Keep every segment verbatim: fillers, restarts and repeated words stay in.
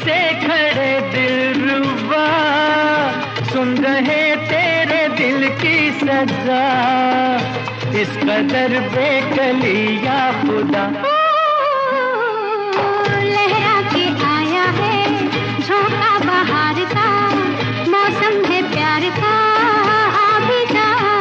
से खड़े दिलरुबा, सुन रहे तेरे दिल की सजा, इस कदर बेकली या खुदा। लहरा के आया है झोंका बहार का, मौसम है प्यार का, आ भी जा।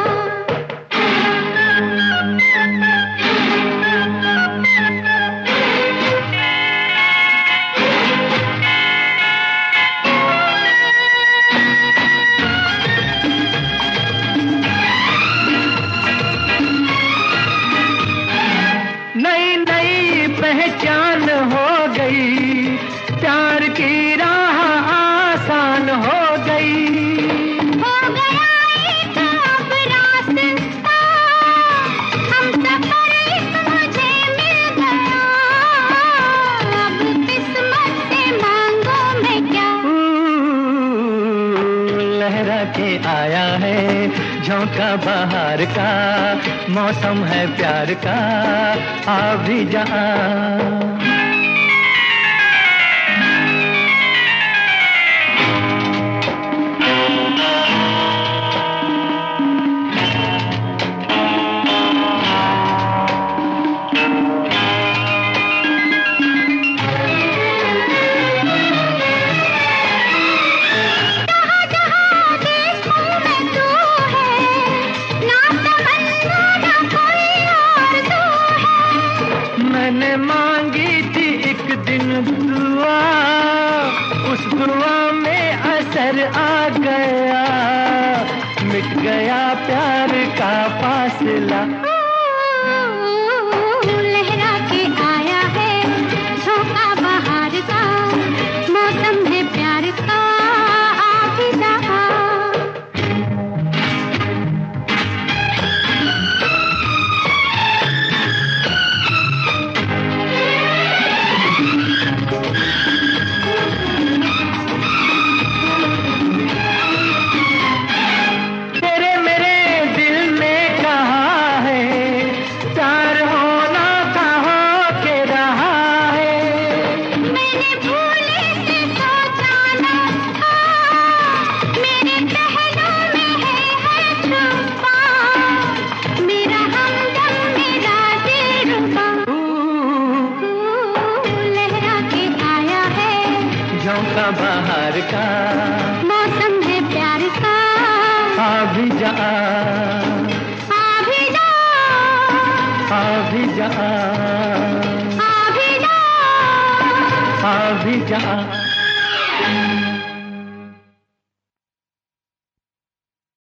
नई नई पहचान हो गई, प्यार की राह आसान हो गई। हो गया एक अब रास्ता, हम सफर एक मुझे मिल गया, अब किस्मत से मांगो मैं क्या। लहरा के आया है झोंका बहार का, मौसम है प्यार का, आ भी जा। मैंने मांगी थी एक दिन दुआ, उस दुआ में असर आ गया, मिट गया प्यार का फासला। लहरा के आया है झोंका बहार का, मौसम है प्यार का, आ भी जा। झोंका बहार का, मौसम है प्यार का, आ भी जा, आ भी जा, आ भी जा, आ भी जा, आ भी जा।